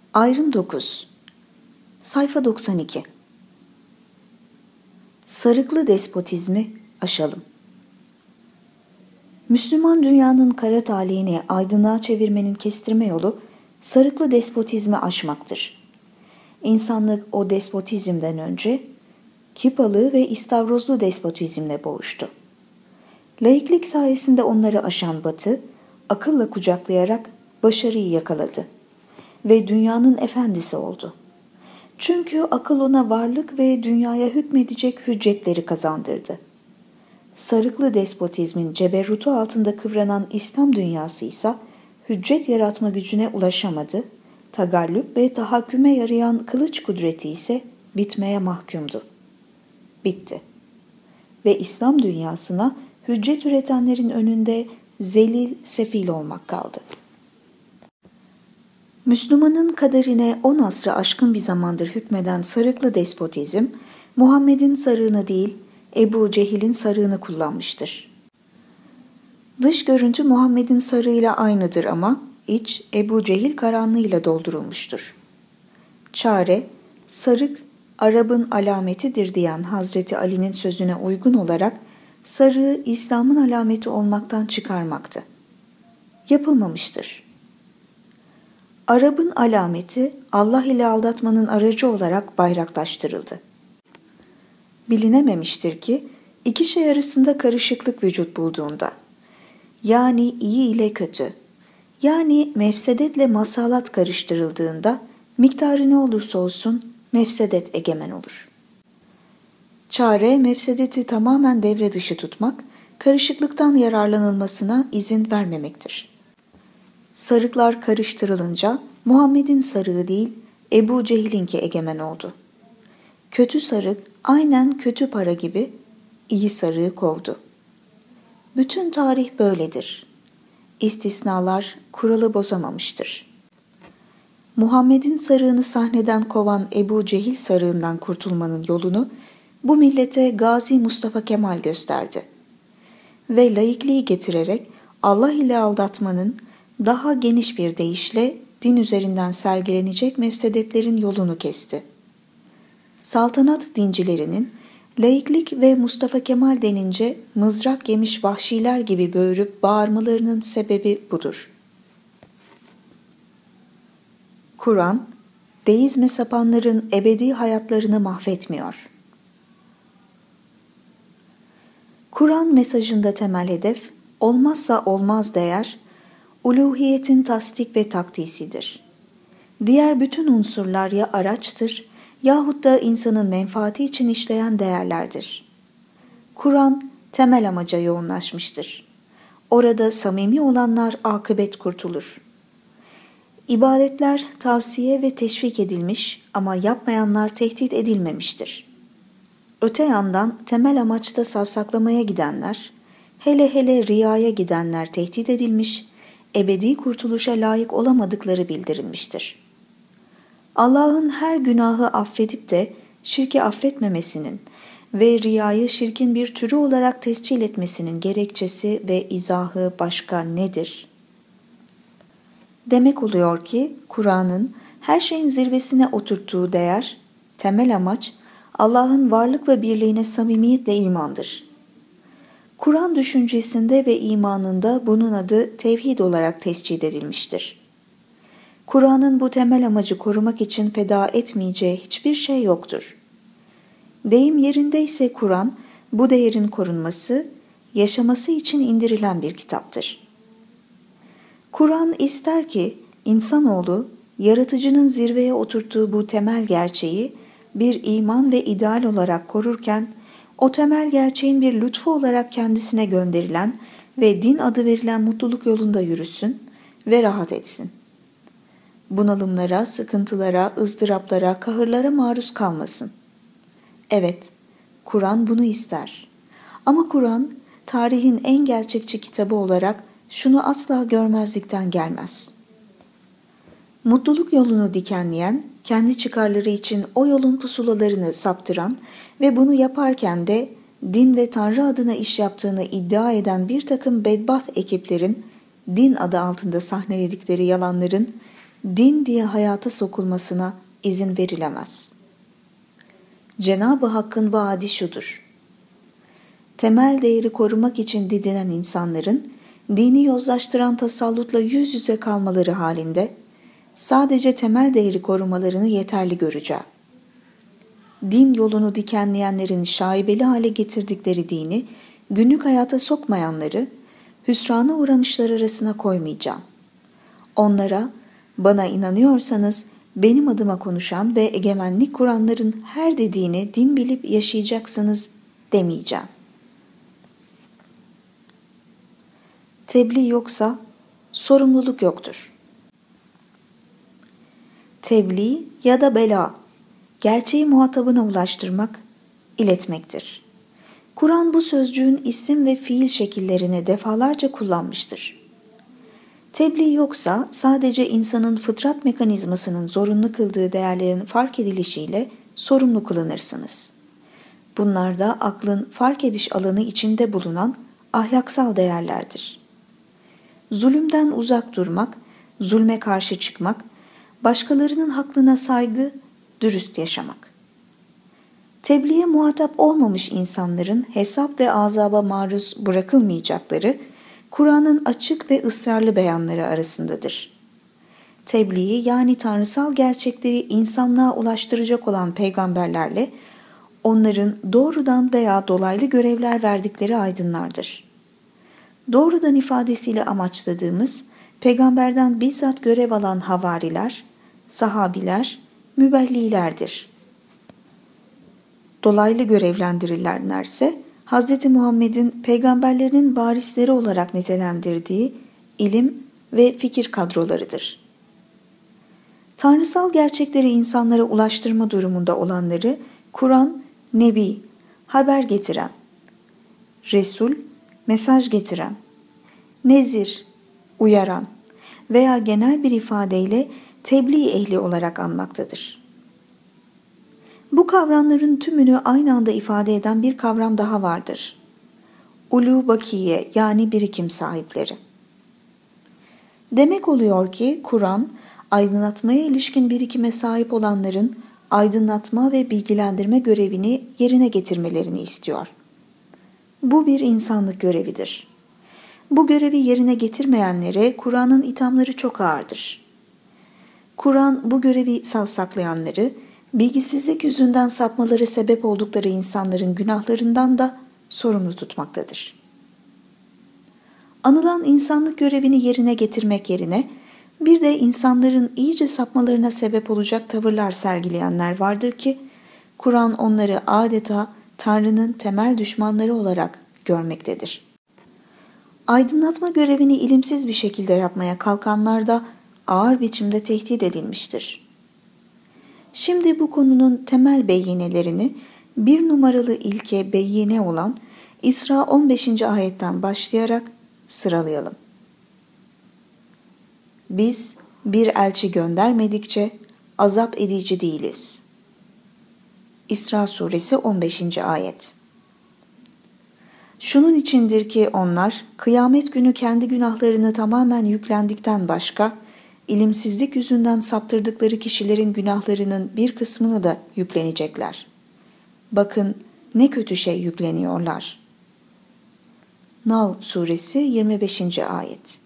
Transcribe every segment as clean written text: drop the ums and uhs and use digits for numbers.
Ayrım 9. Sayfa 92. Sarıklı despotizmi aşalım. Müslüman dünyanın kara talihini aydınlığa çevirmenin kestirme yolu sarıklı despotizmi aşmaktır. İnsanlık o despotizmden önce Kipalı ve istavrozlu despotizmle boğuştu. Laiklik sayesinde onları aşan Batı, akılla kucaklayarak başarıyı yakaladı ve dünyanın efendisi oldu. Çünkü akıl ona varlık ve dünyaya hükmedecek hüccetleri kazandırdı. Sarıklı despotizmin ceberrutu altında kıvranan İslam dünyası ise hüccet yaratma gücüne ulaşamadı, tagallüp ve tahakküme yarayan kılıç kudreti ise bitmeye mahkumdu. Bitti. Ve İslam dünyasına hüccet üretenlerin önünde zelil, sefil olmak kaldı. Müslümanın kaderine 10 asrı aşkın bir zamandır hükmeden sarıklı despotizm, Muhammed'in sarığını değil, Ebu Cehil'in sarığını kullanmıştır. Dış görüntü Muhammed'in sarığıyla aynıdır ama iç Ebu Cehil karanlığıyla doldurulmuştur. Çare, sarık Arap'ın alametidir diyen Hazreti Ali'nin sözüne uygun olarak sarığı İslam'ın alameti olmaktan çıkarmaktı. Yapılmamıştır. Arap'ın alameti Allah ile aldatmanın aracı olarak bayraklaştırıldı. Bilinememiştir ki iki şey arasında karışıklık vücut bulduğunda, yani iyi ile kötü, yani mefsedetle masalat karıştırıldığında miktarı ne olursa olsun mefsedet egemen olur. Çare mefsedeti tamamen devre dışı tutmak, karışıklıktan yararlanılmasına izin vermemektir. Sarıklar karıştırılınca Muhammed'in sarığı değil Ebu Cehil'inki egemen oldu. Kötü sarık aynen kötü para gibi iyi sarığı kovdu. Bütün tarih böyledir. İstisnalar kuralı bozamamıştır. Muhammed'in sarığını sahneden kovan Ebu Cehil sarığından kurtulmanın yolunu bu millete Gazi Mustafa Kemal gösterdi. Ve laikliği getirerek Allah ile aldatmanın daha geniş bir deyişle din üzerinden sergilenecek mefsedetlerin yolunu kesti. Saltanat dincilerinin laiklik ve Mustafa Kemal denince mızrak yemiş vahşiler gibi böğürüp bağırmalarının sebebi budur. Kur'an, deizme sapanların ebedi hayatlarını mahvetmiyor. Kur'an mesajında temel hedef, olmazsa olmaz değer, uluhiyetin tasdik ve takdisidir. Diğer bütün unsurlar ya araçtır yahut da insanın menfaati için işleyen değerlerdir. Kur'an temel amaca yoğunlaşmıştır. Orada samimi olanlar akıbet kurtulur. İbadetler tavsiye ve teşvik edilmiş ama yapmayanlar tehdit edilmemiştir. Öte yandan temel amaçta savsaklamaya gidenler, hele hele riyaya gidenler tehdit edilmiş, ebedi kurtuluşa layık olamadıkları bildirilmiştir. Allah'ın her günahı affedip de şirki affetmemesinin ve riyayı şirkin bir türü olarak tescil etmesinin gerekçesi ve izahı başka nedir? Demek oluyor ki Kur'an'ın her şeyin zirvesine oturttuğu değer, temel amaç Allah'ın varlık ve birliğine samimiyetle imandır. Kur'an düşüncesinde ve imanında bunun adı tevhid olarak tescil edilmiştir. Kur'an'ın bu temel amacı korumak için feda etmeyeceği hiçbir şey yoktur. Deyim yerindeyse Kur'an, bu değerin korunması, yaşaması için indirilen bir kitaptır. Kur'an ister ki insanoğlu, yaratıcının zirveye oturttuğu bu temel gerçeği bir iman ve ideal olarak korurken, o temel gerçeğin bir lütfu olarak kendisine gönderilen ve din adı verilen mutluluk yolunda yürüsün ve rahat etsin. Bunalımlara, sıkıntılara, ızdıraplara, kahırlara maruz kalmasın. Evet, Kur'an bunu ister. Ama Kur'an, tarihin en gerçekçi kitabı olarak şunu asla görmezlikten gelmez. Mutluluk yolunu dikenleyen, kendi çıkarları için o yolun pusulalarını saptıran ve bunu yaparken de din ve Tanrı adına iş yaptığını iddia eden bir takım bedbaht ekiplerin din adı altında sahneledikleri yalanların din diye hayata sokulmasına izin verilemez. Cenab-ı Hakk'ın vaadi şudur: temel değeri korumak için didinen insanların dini yozlaştıran tasallutla yüz yüze kalmaları halinde sadece temel değeri korumalarını yeterli göreceğim. Din yolunu dikenleyenlerin şaibeli hale getirdikleri dini günlük hayata sokmayanları hüsrana uğramışlar arasına koymayacağım. Onlara bana inanıyorsanız benim adıma konuşan ve egemenlik kuranların her dediğini din bilip yaşayacaksınız demeyeceğim. Tebliğ yoksa sorumluluk yoktur. Tebliğ ya da bela, gerçeği muhatabına ulaştırmak, iletmektir. Kur'an bu sözcüğün isim ve fiil şekillerini defalarca kullanmıştır. Tebliğ yoksa sadece insanın fıtrat mekanizmasının zorunlu kıldığı değerlerin fark edilişiyle sorumlu kılınırsınız. Bunlar da aklın fark ediş alanı içinde bulunan ahlaksal değerlerdir. Zulümden uzak durmak, zulme karşı çıkmak, başkalarının hakkına saygı, dürüst yaşamak. Tebliğe muhatap olmamış insanların hesap ve azaba maruz bırakılmayacakları Kur'an'ın açık ve ısrarlı beyanları arasındadır. Tebliği yani tanrısal gerçekleri insanlığa ulaştıracak olan peygamberlerle onların doğrudan veya dolaylı görevler verdikleri aydınlardır. Doğrudan ifadesiyle amaçladığımız peygamberden bizzat görev alan havariler, sahabiler, mübellilerdir. Dolaylı görevlendirilenlerse Hz. Muhammed'in peygamberlerinin varisleri olarak nitelendirdiği ilim ve fikir kadrolarıdır. Tanrısal gerçekleri insanlara ulaştırma durumunda olanları Kur'an, Nebi, haber getiren, Resul, mesaj getiren, Nezir, uyaran veya genel bir ifadeyle tebliğ ehli olarak anmaktadır. Bu kavramların tümünü aynı anda ifade eden bir kavram daha vardır. Ulu bakiye yani birikim sahipleri. Demek oluyor ki Kur'an, aydınlatmaya ilişkin birikime sahip olanların aydınlatma ve bilgilendirme görevini yerine getirmelerini istiyor. Bu bir insanlık görevidir. Bu görevi yerine getirmeyenlere Kur'an'ın ithamları çok ağırdır. Kur'an bu görevi savsaklayanları, bilgisizlik yüzünden sapmaları sebep oldukları insanların günahlarından da sorumlu tutmaktadır. Anılan insanlık görevini yerine getirmek yerine bir de insanların iyice sapmalarına sebep olacak tavırlar sergileyenler vardır ki Kur'an onları adeta Tanrı'nın temel düşmanları olarak görmektedir. Aydınlatma görevini ilimsiz bir şekilde yapmaya kalkanlar da ağır biçimde tehdit edilmiştir. Şimdi bu konunun temel beyinelerini bir numaralı ilke beyine olan İsra 15. ayetten başlayarak sıralayalım. Biz bir elçi göndermedikçe azap edici değiliz. İsra suresi 15. ayet. Şunun içindir ki onlar kıyamet günü kendi günahlarını tamamen yüklendikten başka, ilimsizlik yüzünden saptırdıkları kişilerin günahlarının bir kısmını da yüklenecekler. Bakın ne kötü şey yükleniyorlar. Nal suresi 25. ayet.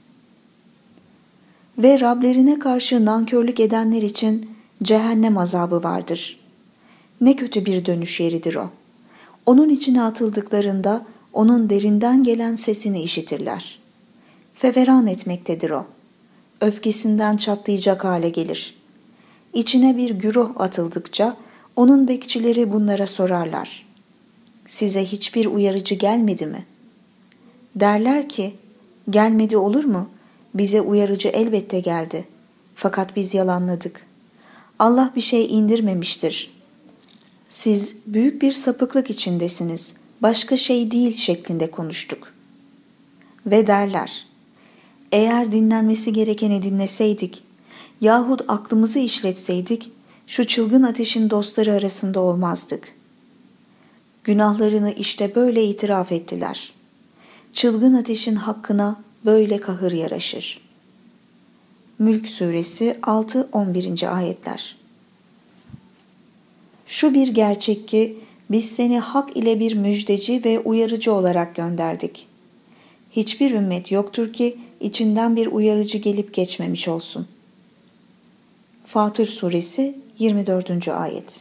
Ve Rablerine karşı nankörlük edenler için cehennem azabı vardır. Ne kötü bir dönüş yeridir o. Onun içine atıldıklarında onun derinden gelen sesini işitirler. Feveran etmektedir o. Öfkesinden çatlayacak hale gelir. İçine bir güruh atıldıkça onun bekçileri bunlara sorarlar. Size hiçbir uyarıcı gelmedi mi? Derler ki, gelmedi olur mu? Bize uyarıcı elbette geldi. Fakat biz yalanladık. Allah bir şey indirmemiştir. Siz büyük bir sapıklık içindesiniz. Başka şey değil şeklinde konuştuk. Ve derler, eğer dinlenmesi gerekeni dinleseydik yahut aklımızı işletseydik şu çılgın ateşin dostları arasında olmazdık. Günahlarını işte böyle itiraf ettiler. Çılgın ateşin hakkına böyle kahır yaraşır. Mülk Suresi 6-11. ayetler. Şu bir gerçek ki biz seni hak ile bir müjdeci ve uyarıcı olarak gönderdik. Hiçbir ümmet yoktur ki içinden bir uyarıcı gelip geçmemiş olsun. Fatır Suresi 24. ayet.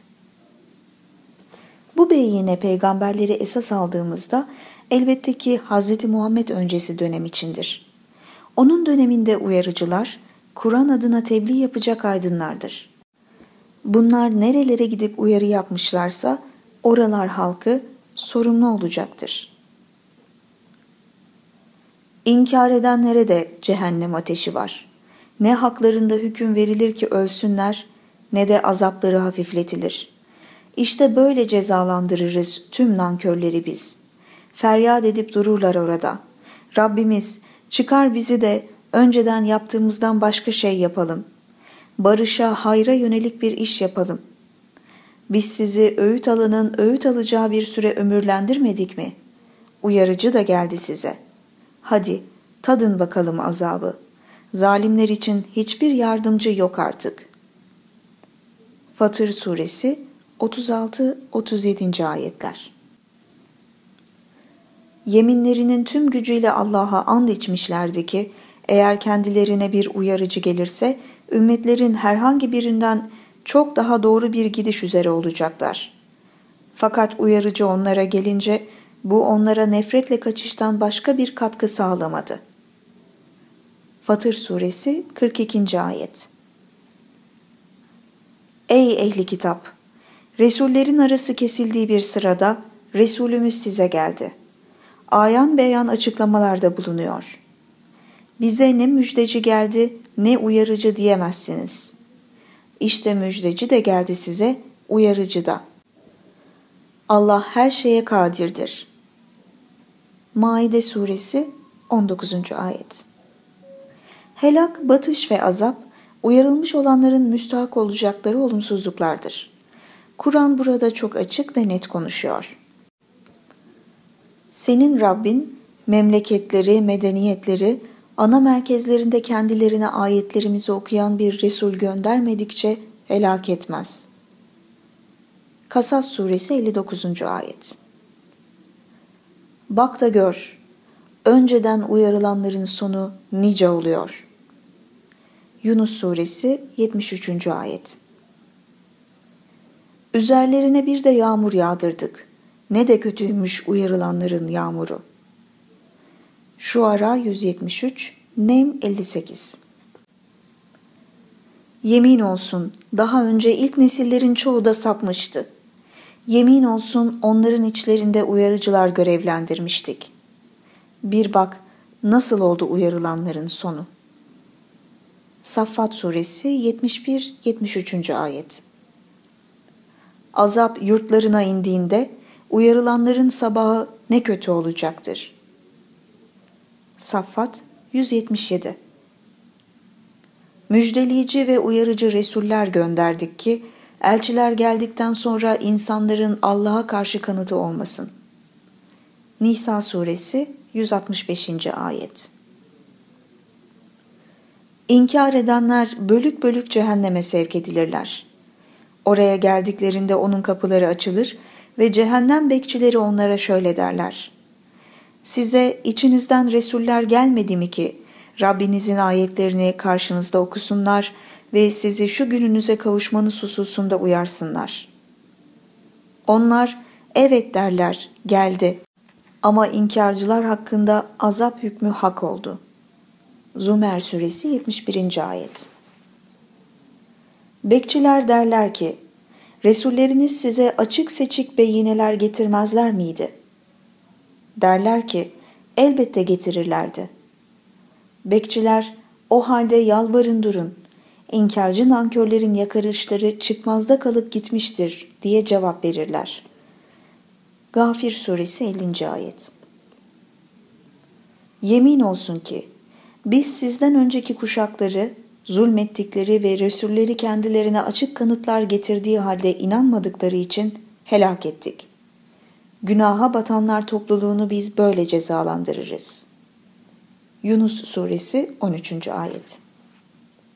Bu beyine peygamberleri esas aldığımızda elbette ki Hz. Muhammed öncesi dönem içindir. Onun döneminde uyarıcılar, Kur'an adına tebliğ yapacak aydınlardır. Bunlar nerelere gidip uyarı yapmışlarsa oralar halkı sorumlu olacaktır. İnkar edenlere de cehennem ateşi var. Ne haklarında hüküm verilir ki ölsünler, ne de azapları hafifletilir. İşte böyle cezalandırırız tüm nankörleri biz. Feryat edip dururlar orada. Rabbimiz çıkar bizi de önceden yaptığımızdan başka şey yapalım. Barışa, hayra yönelik bir iş yapalım. Biz sizi öğüt alanın öğüt alacağı bir süre ömürlendirmedik mi? Uyarıcı da geldi size. Hadi tadın bakalım azabı. Zalimler için hiçbir yardımcı yok artık. Fatır Suresi 36-37. ayetler. Yeminlerinin tüm gücüyle Allah'a and içmişlerdi ki, eğer kendilerine bir uyarıcı gelirse, ümmetlerin herhangi birinden çok daha doğru bir gidiş üzere olacaklar. Fakat uyarıcı onlara gelince, bu onlara nefretle kaçıştan başka bir katkı sağlamadı. Fatır Suresi 42. ayet. Ey ehli kitap! Resullerin arası kesildiği bir sırada Resulümüz size geldi. Ayan beyan açıklamalarda bulunuyor. Bize ne müjdeci geldi ne uyarıcı diyemezsiniz. İşte müjdeci de geldi size, uyarıcı da. Allah her şeye kadirdir. Maide Suresi 19. ayet. Helak, batış ve azap, uyarılmış olanların müstahak olacakları olumsuzluklardır. Kur'an burada çok açık ve net konuşuyor. Senin Rabbin, memleketleri, medeniyetleri, ana merkezlerinde kendilerine ayetlerimizi okuyan bir Resul göndermedikçe helak etmez. Kasas Suresi 59. ayet. Bak da gör, önceden uyarılanların sonu nice oluyor. Yunus Suresi 73. ayet. Üzerlerine bir de yağmur yağdırdık. Ne de kötüymüş uyarılanların yağmuru. Şuara 173, Nem 58. Yemin olsun, daha önce ilk nesillerin çoğu da sapmıştı. Yemin olsun onların içlerinde uyarıcılar görevlendirmiştik. Bir bak, nasıl oldu uyarılanların sonu. Saffat Suresi 71-73. ayet. Azap yurtlarına indiğinde uyarılanların sabahı ne kötü olacaktır. Saffat 177. Müjdeleyici ve uyarıcı resuller gönderdik ki, elçiler geldikten sonra insanların Allah'a karşı kanıtı olmasın. Nisa Suresi 165. ayet. İnkar edenler bölük bölük cehenneme sevk edilirler. Oraya geldiklerinde onun kapıları açılır ve cehennem bekçileri onlara şöyle derler. Size içinizden resuller gelmedi mi ki Rabbinizin ayetlerini karşınızda okusunlar ve sizi şu gününüze kavuşmanız hususunda uyarsınlar. Onlar evet derler, geldi. Ama inkarcılar hakkında azap hükmü hak oldu. Zümer Suresi 71. ayet. Bekçiler derler ki, Resulleriniz size açık seçik beyineler getirmezler miydi? Derler ki, elbette getirirlerdi. Bekçiler, o halde yalvarın durun, İnkarcı nankörlerin yakarışları çıkmazda kalıp gitmiştir diye cevap verirler. Gafir Suresi 50. ayet. Yemin olsun ki, biz sizden önceki kuşakları, zulmettikleri ve Resulleri kendilerine açık kanıtlar getirdiği halde inanmadıkları için helak ettik. Günaha batanlar topluluğunu biz böyle cezalandırırız. Yunus Suresi 13. ayet.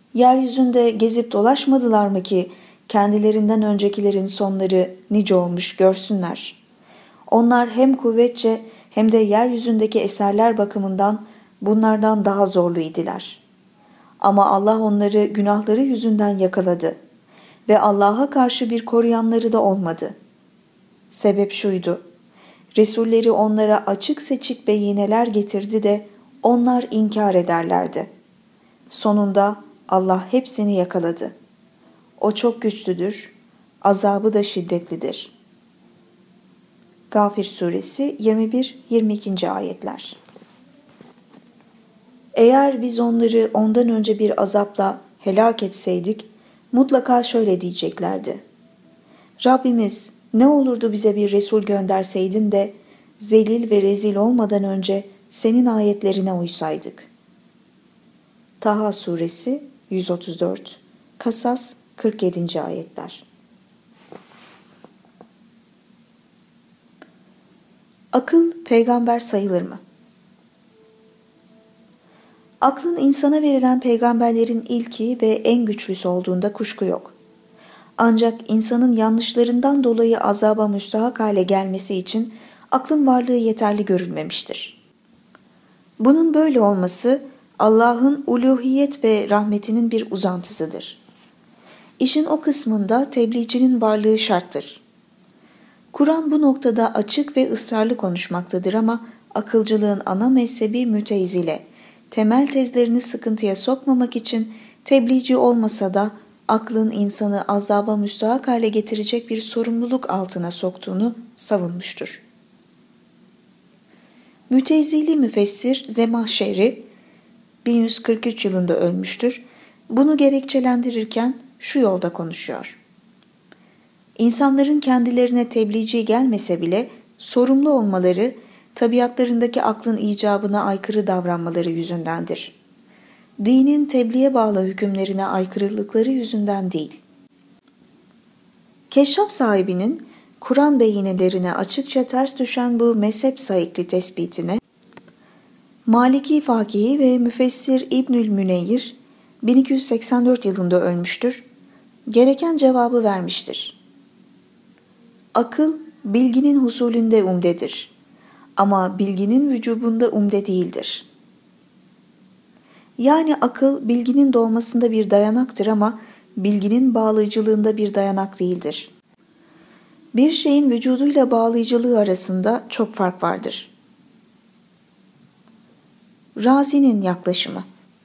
Yeryüzünde gezip dolaşmadılar mı ki kendilerinden öncekilerin sonları nice olmuş görsünler. Onlar hem kuvvetçe hem de yeryüzündeki eserler bakımından bunlardan daha zorlu idiler. Ama Allah onları günahları yüzünden yakaladı ve Allah'a karşı bir koruyanları da olmadı. Sebep şuydu: Resulleri onlara açık seçik beyineler getirdi de onlar inkar ederlerdi. Sonunda Allah hepsini yakaladı. O çok güçlüdür, azabı da şiddetlidir. Gafir Suresi 21-22. ayetler. Eğer biz onları ondan önce bir azapla helak etseydik, mutlaka şöyle diyeceklerdi: Rabbimiz, ne olurdu bize bir Resul gönderseydin de zelil ve rezil olmadan önce senin ayetlerine uysaydık. Taha Suresi 134, Kasas 47. ayetler. Akıl peygamber sayılır mı? Aklın insana verilen peygamberlerin ilki ve en güçlüsü olduğunda kuşku yok. Ancak insanın yanlışlarından dolayı azaba müstahak hale gelmesi için aklın varlığı yeterli görülmemiştir. Bunun böyle olması Allah'ın uluhiyet ve rahmetinin bir uzantısıdır. İşin o kısmında tebliğcinin varlığı şarttır. Kur'an bu noktada açık ve ısrarlı konuşmaktadır ama akılcılığın ana mezhebi Mütezile, temel tezlerini sıkıntıya sokmamak için tebliğci olmasa da aklın insanı azaba müstahak hale getirecek bir sorumluluk altına soktuğunu savunmuştur. Mütezili müfessir Zemahşeri 1143 yılında ölmüştür. Bunu gerekçelendirirken şu yolda konuşuyor: İnsanların kendilerine tebliğci gelmese bile sorumlu olmaları, tabiatlarındaki aklın icabına aykırı davranmaları yüzündendir. Dinin tebliğe bağlı hükümlerine aykırılıkları yüzünden değil. Keşaf sahibinin Kur'an beyinelerine açıkça ters düşen bu mezhep saikli tespitine Maliki fakihi ve müfessir İbnül Müneyir 1284 yılında ölmüştür, gereken cevabı vermiştir. Akıl bilginin husulünde umdedir ama bilginin vücubunda umde değildir. Yani akıl bilginin doğmasında bir dayanaktır ama bilginin bağlayıcılığında bir dayanak değildir. Bir şeyin vücuduyla bağlayıcılığı arasında çok fark vardır. Razi'nin yaklaşımı.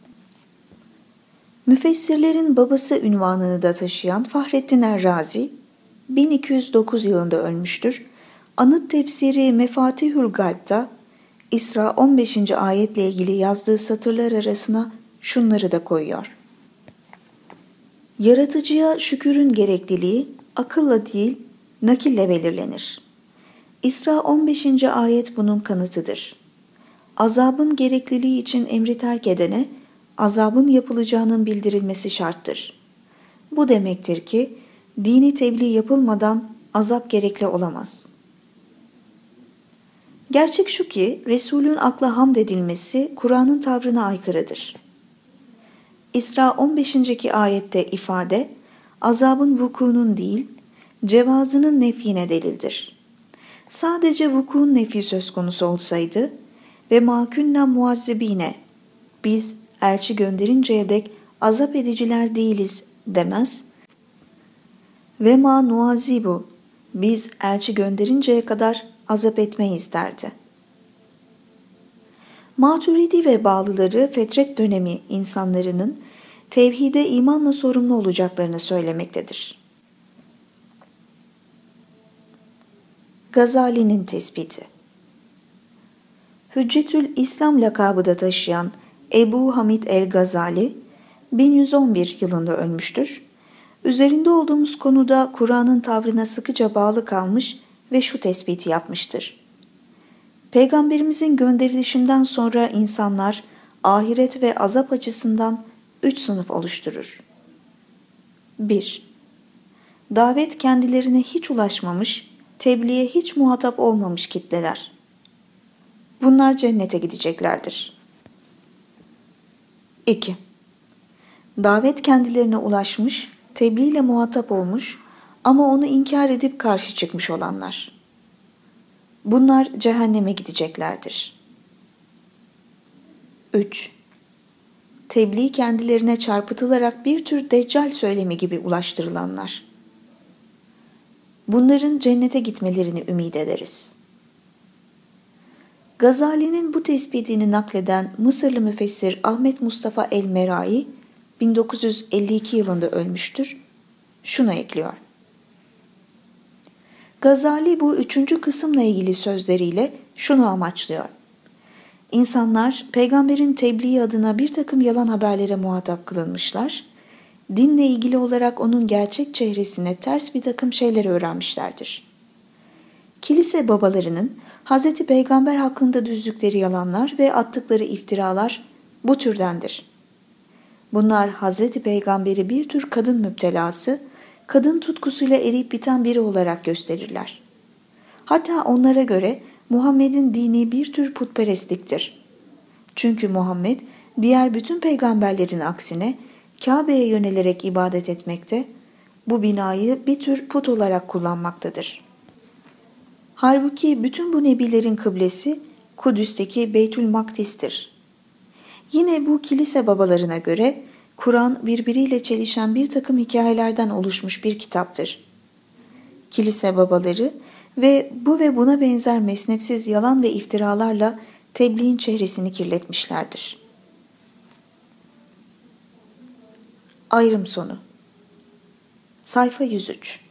Müfessirlerin babası unvanını da taşıyan Fahrettin Er-Razi 1209 yılında ölmüştür. Anıt tefsiri Mefatihül Gayb'da İsra 15. ayetle ilgili yazdığı satırlar arasına şunları da koyuyor: Yaratıcıya şükürün gerekliliği akılla değil, nakille belirlenir. İsra 15. ayet bunun kanıtıdır. Azabın gerekliliği için emri terk edene azabın yapılacağının bildirilmesi şarttır. Bu demektir ki dini tebliğ yapılmadan azap gerekli olamaz. Gerçek şu ki Resulün akla hamd edilmesi Kur'an'ın tavrına aykırıdır. İsra 15. ayette ifade azabın vukuunun değil, cevazının nefyine delildir. Sadece vukuun nefi söz konusu olsaydı ve mâkünna muazzibine, biz elçi gönderinceye dek azap ediciler değiliz demez ve ma nuazibu, biz elçi gönderinceye kadar azap etmeyiz derdi. Maturidi ve bağlıları fetret dönemi insanlarının tevhide imanla sorumlu olacaklarını söylemektedir. Gazali'nin tespiti. Hüccetül İslam lakabı da taşıyan Ebu Hamid el-Gazali 1111 yılında ölmüştür. Üzerinde olduğumuz konuda Kur'an'ın tavrına sıkıca bağlı kalmış ve şu tespiti yapmıştır: Peygamberimizin gönderilişinden sonra insanlar ahiret ve azap açısından 3 sınıf oluşturur. 1. Davet kendilerine hiç ulaşmamış, tebliğe hiç muhatap olmamış kitleler. Bunlar cennete gideceklerdir. 2. Davet kendilerine ulaşmış, tebliğ ile muhatap olmuş ama onu inkar edip karşı çıkmış olanlar. Bunlar cehenneme gideceklerdir. 3. Tebliğ kendilerine çarpıtılarak bir tür deccal söylemi gibi ulaştırılanlar. Bunların cennete gitmelerini ümit ederiz. Gazali'nin bu tespitini nakleden Mısırlı müfessir Ahmet Mustafa el-Merai 1952 yılında ölmüştür. Şunu ekliyor. Gazali bu üçüncü kısımla ilgili sözleriyle şunu amaçlıyor. İnsanlar peygamberin tebliği adına bir takım yalan haberlere muhatap kılınmışlar, dinle ilgili olarak onun gerçek çehresine ters bir takım şeyler öğrenmişlerdir. Kilise babalarının Hz. Peygamber hakkında düzdükleri yalanlar ve attıkları iftiralar bu türdendir. Bunlar Hz. Peygamber'i bir tür kadın müptelası, kadın tutkusuyla eriyip biten biri olarak gösterirler. Hatta onlara göre Muhammed'in dini bir tür putperestliktir. Çünkü Muhammed diğer bütün peygamberlerin aksine Kabe'ye yönelerek ibadet etmekte, bu binayı bir tür put olarak kullanmaktadır. Halbuki bütün bu nebilerin kıblesi Kudüs'teki Beytül Makdis'tir. Yine bu kilise babalarına göre Kur'an birbiriyle çelişen bir takım hikayelerden oluşmuş bir kitaptır. Kilise babaları ve buna benzer mesnetsiz yalan ve iftiralarla tebliğin çehresini kirletmişlerdir. Ayrım sonu. Sayfa 103.